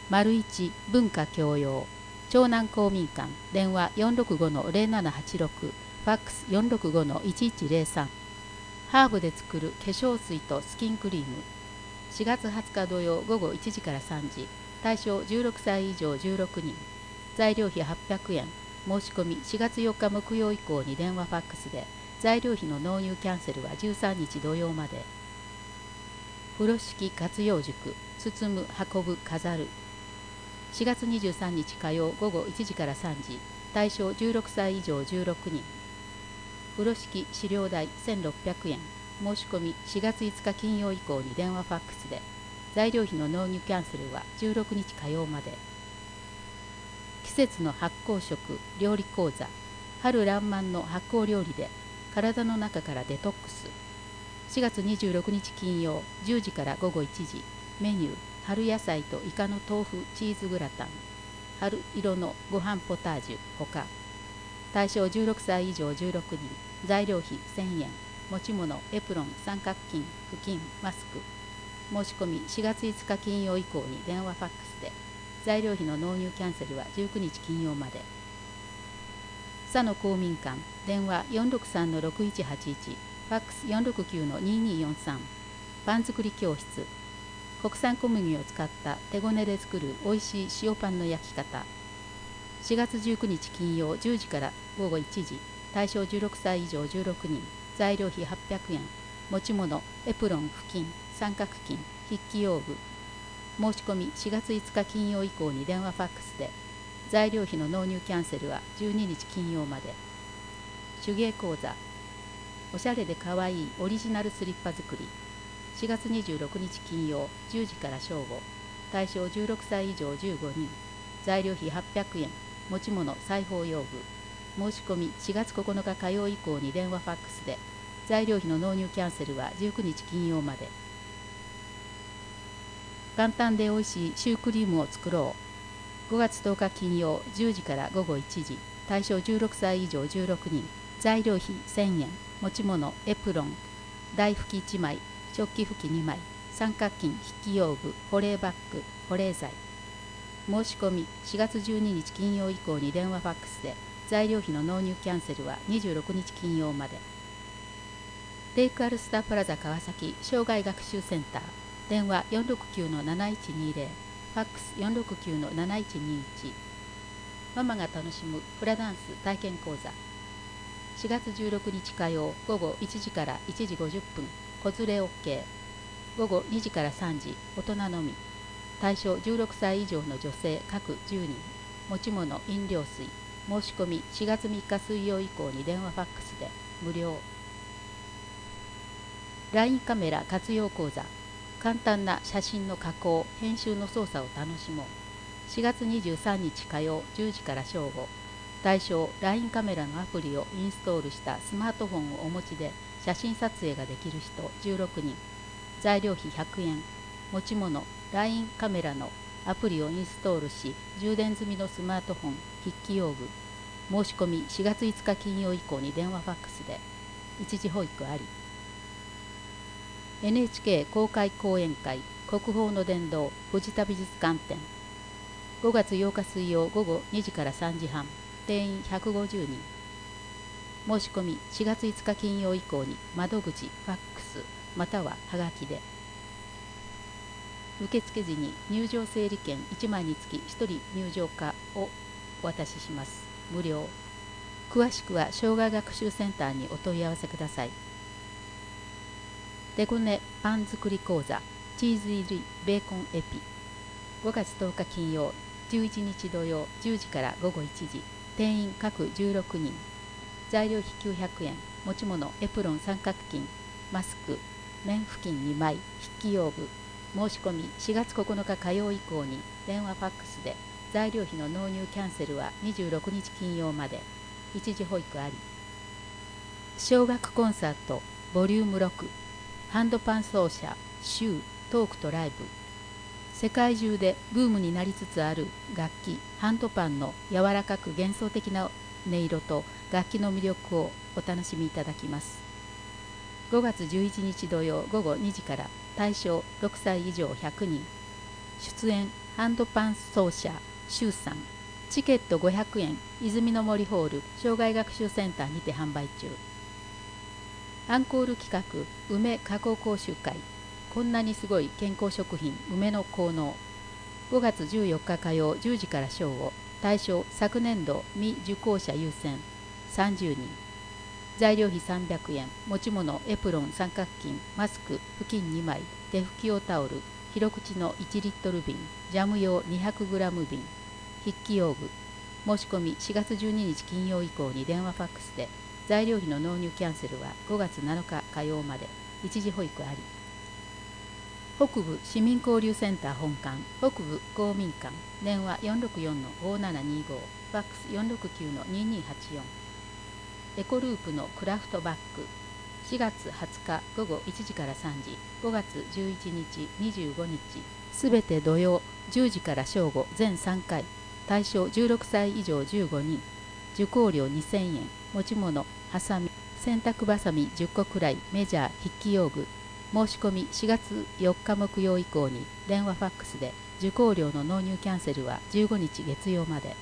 1文化教養長南公民館電話465-0786ファックス465-1103ハーブで作る化粧水とスキンクリーム4月20日土曜午後1時から3時対象16歳以上16人材料費800円申し込み4月4日木曜以降に電話ファックスで材料費の納入キャンセルは13日土曜まで風呂敷活用塾包む運ぶ飾る4月23日火曜午後1時から3時対象16歳以上16人風呂敷資料代1600円申し込み4月5日金曜以降に電話ファックスで材料費の納入キャンセルは16日火曜まで季節の発酵食料理講座春らんまんの発酵料理で体の中からデトックス4月26日金曜10時から午後1時メニュー春野菜とイカの豆腐チーズグラタン春色のご飯ポタージュほか対象16歳以上16人材料費1000円持ち物エプロン三角巾布巾マスク申し込み4月5日金曜以降に電話ファックスで材料費の納入キャンセルは19日金曜まで佐野公民館電話463-6181ファックス469-2243パン作り教室国産小麦を使った手ごねで作るおいしい塩パンの焼き方4月19日金曜10時から午後1時対象16歳以上16人材料費800円持ち物エプロン布巾三角巾筆記用具申し込み4月5日金曜以降に電話ファックスで材料費の納入キャンセルは12日金曜まで手芸講座おしゃれでかわいいオリジナルスリッパ作り4月26日金曜10時から正午対象16歳以上15人材料費800円持ち物裁縫用具申し込み4月9日火曜以降に電話ファックスで材料費の納入キャンセルは19日金曜まで簡単でおいしいシュークリームを作ろう5月10日金曜10時から午後1時対象16歳以上16人材料費1000円持ち物エプロン台拭き1枚食器拭き2枚三角巾筆記用具保冷バッグ保冷剤申し込み4月12日金曜以降に電話ファックスで材料費の納入キャンセルは26日金曜までレイクアルスタープラザ川崎障害学習センター電話469-7120ファックス469-7121ママが楽しむフラダンス体験講座4月16日火曜午後1時から1時50分子連れ OK 午後2時から3時大人のみ対象16歳以上の女性各10人持ち物飲料水申し込み4月3日水曜以降に電話ファックスで無料 LINE カメラ活用講座簡単な写真の加工編集の操作を楽しもう4月23日火曜10時から正午対象 LINE カメラのアプリをインストールしたスマートフォンをお持ちで写真撮影ができる人16人材料費100円持ち物 LINE カメラのアプリをインストールし充電済みのスマートフォン筆記用具申し込み4月5日金曜以降に電話ファックスで一時保育あり NHK 公開講演会国宝の殿堂藤田美術館展5月8日水曜午後2時から3時半定員150人申し込み4月5日金曜以降に窓口ファックスまたははがきで受付時に入場整理券1枚につき1人入場可をお渡しします無料詳しくは障害学習センターにお問い合わせください手ごねパン作り講座チーズ入りベーコンエピ5月10日金曜11日土曜10時から午後1時定員各16人材料費900円持ち物エプロン三角巾マスク綿布巾2枚筆記用具申し込み4月9日火曜以降に電話ファックスで材料費の納入キャンセルは26日金曜まで一時保育あり小学コンサートボリューム6ハンドパン奏者シュートークとライブ世界中でブームになりつつある楽器ハンドパンの柔らかく幻想的な音色と楽器の魅力をお楽しみいただきます5月11日土曜午後2時から対象6歳以上100人出演ハンドパン奏者周さん。チケット500円、泉の森ホール障害学習センターにて販売中。アンコール企画、梅加工講習会。こんなにすごい健康食品、梅の効能。5月14日火曜10時から正午。対象、昨年度未受講者優先30人。材料費300円、持ち物、エプロン、三角巾、マスク、布巾2枚、手拭き用タオル、広口の1リットル瓶、ジャム用 200g 瓶、筆記用具。申し込み4月12日金曜以降に電話ファックスで、材料費の納入キャンセルは5月7日火曜まで、一時保育あり。北部市民交流センター本館、北部公民館、電話 464-5725、ファックス 469-2284。エコループのクラフトバッグ。4月20日午後1時から3時、5月11日、25日、すべて土曜10時から正午全3回。対象16歳以上15人。受講料2000円。持ち物、ハサミ、洗濯バサミ10個くらい、メジャー、筆記用具。申し込み4月4日木曜以降に電話ファックスで、受講料の納入キャンセルは15日月曜まで。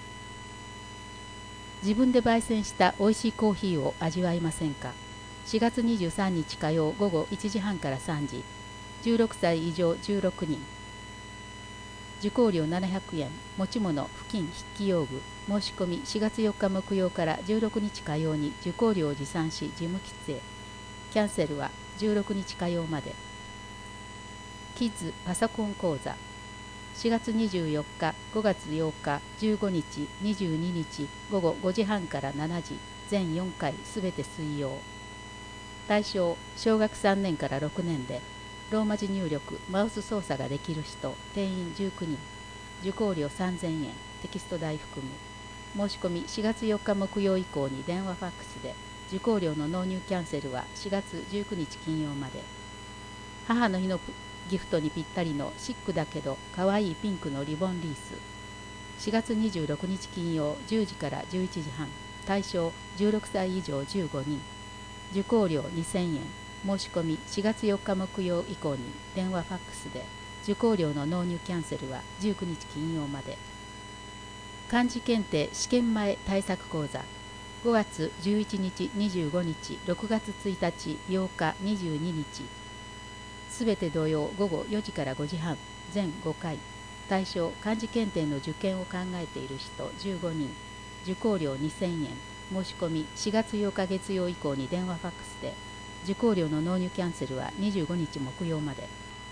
自分で焙煎した美味しいコーヒーを味わいませんか。4月23日火曜午後1時半から3時、16歳以上16人。受講料700円、持ち物、布巾、筆記用具。申し込み4月4日木曜から16日火曜に受講料を持参し事務室へ。キャンセルは16日火曜まで。キッズパソコン講座。4月24日、5月8日、15日、22日午後5時半から7時、全4回すべて水曜。対象、小学3年から6年で、ローマ字入力、マウス操作ができる人、定員19人。受講料3000円、テキスト代含む。申し込み4月4日木曜以降に電話ファックスで、受講料の納入キャンセルは4月19日金曜まで。母の日のギフトにぴったりのシックだけどかわいいピンクのリボンリース。4月26日金曜10時から11時半。対象16歳以上15人。受講料2000円。申し込み4月4日木曜以降に電話ファックスで、受講料の納入キャンセルは19日金曜まで。漢字検定試験前対策講座。5月11日、25日、6月1日、8日、22日。すべて土曜午後4時から5時半、全5回。対象、漢字検定の受験を考えている人15人。受講料2000円。申し込み4月8日月曜以降に電話ファックスで、受講料の納入キャンセルは25日木曜まで。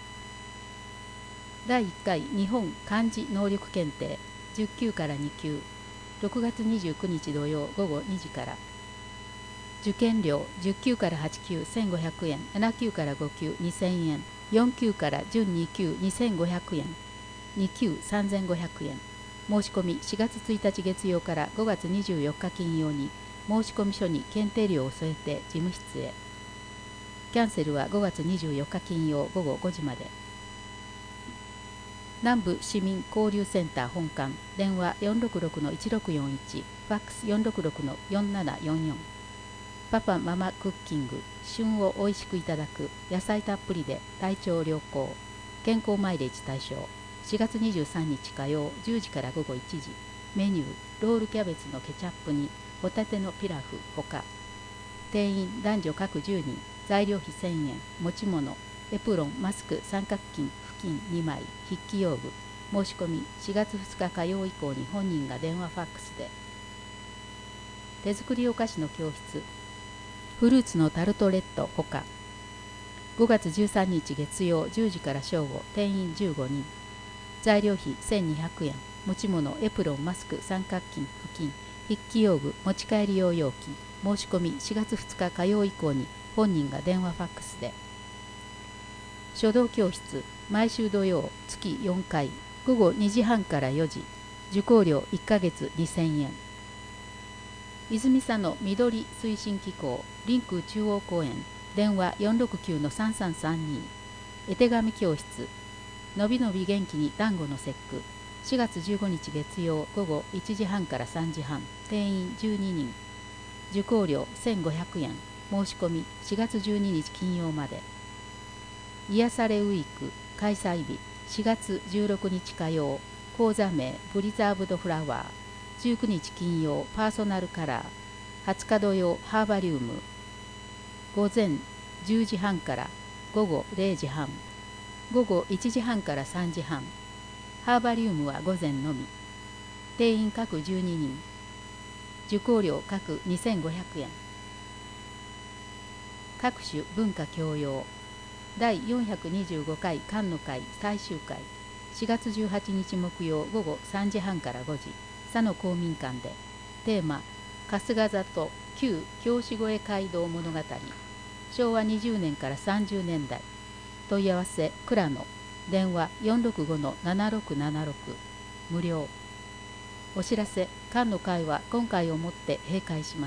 第1回日本漢字能力検定10級から2級。6月29日土曜午後2時から。受験料10級から8級1500円、7級から5級2000円、4級から準2級2500円、2級3500円。申し込み4月1日月曜から5月24日金曜に申し込み書に検定料を添えて事務室へ。キャンセルは5月24日金曜午後5時まで。南部市民交流センター本館、電話 466-1641、ファックス 466-4744。パパママクッキング、旬をおいしくいただく、野菜たっぷりで体調良好、健康マイレージ対象。4月23日火曜10時から午後1時。メニュー、ロールキャベツのケチャップにホタテのピラフほか。定員男女各10人。材料費1000円。持ち物、エプロン、マスク、三角巾、布巾2枚、筆記用具。申し込み4月2日火曜以降に本人が電話ファックスで。手作りお菓子の教室。フルーツのタルトレットほか。5月13日月曜10時から正午。定員15人。材料費1200円。持ち物、エプロン、マスク、三角巾、布巾、筆記用具、持ち帰り用容器。申し込み4月2日火曜以降に本人が電話ファックスで。書道教室、毎週土曜月4回、午後2時半から4時。受講料1ヶ月2000円。泉佐野緑推進機構、リンク中央公園、電話 469-3332。絵手紙教室、のびのび元気に団子の節句。4月15日月曜午後1時半から3時半。定員12人。受講料1500円。申し込み4月12日金曜まで。癒されウィーク開催日 4月16日火曜、講座名プリザーブドフラワー。19日金曜、パーソナルカラー。20日土曜、ハーバリウム。午前10時半から午後0時半。午後1時半から3時半。ハーバリウムは午前のみ。定員各12人。受講料各2500円。各種文化教養。第425回菅野会最終回。4月18日木曜午後3時半から5時。佐野公民館で。テーマ、春日里旧京志越街道物語。昭和20年から30年代。問い合わせ倉野。電話465-7676。無料。お知らせ、菅野会は今回をもって閉会します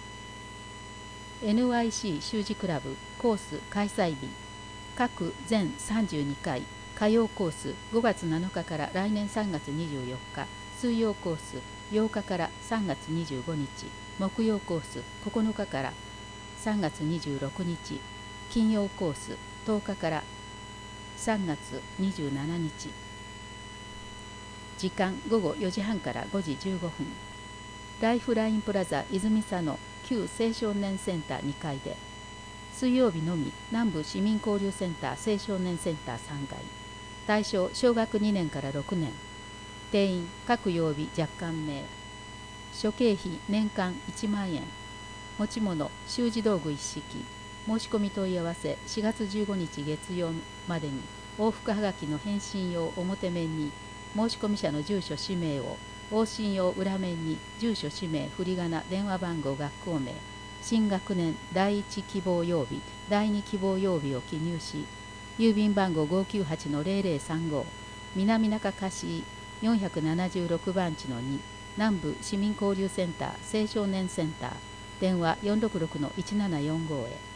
。NYC 習字クラブコース開催日。各全32回。火曜コース5月7日から来年3月24日。水曜コース8日から3月25日。木曜コース9日から3月26日。金曜コース10日から3月27日。時間午後4時半から5時15分。ライフラインプラザ泉佐野旧青少年センター2階で。水曜日のみ南部市民交流センター青少年センター3階。対象小学2年から6年。定員各曜日若干名。諸経費年間1万円。持ち物習字道具一式。申し込み問い合わせ4月15日月曜までに往復はがきの返信用表面に申し込み者の住所氏名を、往診用裏面に住所氏名振り仮名電話番号学校名、新学年第1希望曜日第2希望曜日を記入し、郵便番号 598-0035 南中貸476番地の2南部市民交流センター青少年センター電話466-1745へ。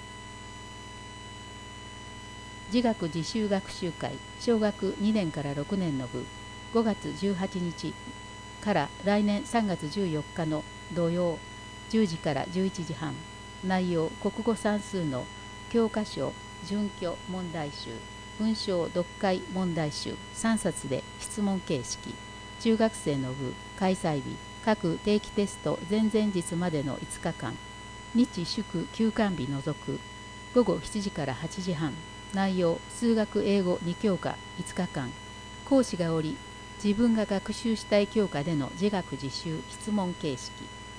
自学自習学習会小学2年から6年の部5月18日から来年3月14日の土曜10時から11時半。内容国語算数の教科書準拠問題集文章読解問題集3冊で質問形式。中学生の部開催日各定期テスト前々日までの5日間。日祝休館日除く。午後7時から8時半。内容数学英語2教科5日間。講師がおり自分が学習したい教科での自学自習質問形式。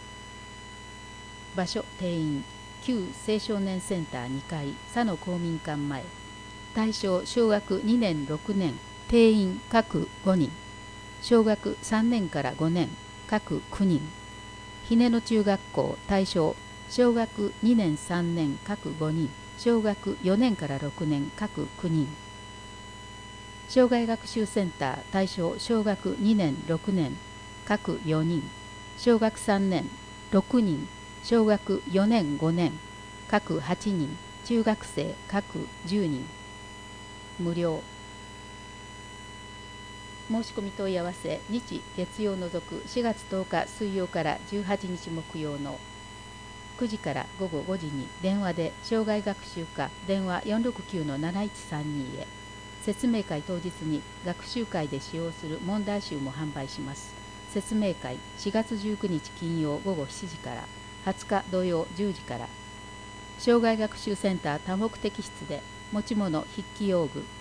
場所定員旧青少年センター2階佐野公民館前。対象小学2年6年。定員各5人。小学3年から5年各9人。ひねの中学校対象小学2年3年各5人。小学4年から6年各9人。障害学習センター対象小学2年6年各4人。小学3年6人。小学4年5年各8人。中学生各10人。無料。申し込み問い合わせ日月曜除く4月10日水曜から18日木曜の9時から午後5時に電話で障害学習課電話469-7132へ。説明会当日に学習会で使用する問題集も販売します。説明会4月19日金曜午後7時から20日土曜10時から。障害学習センター多目的室で持ち物筆記用具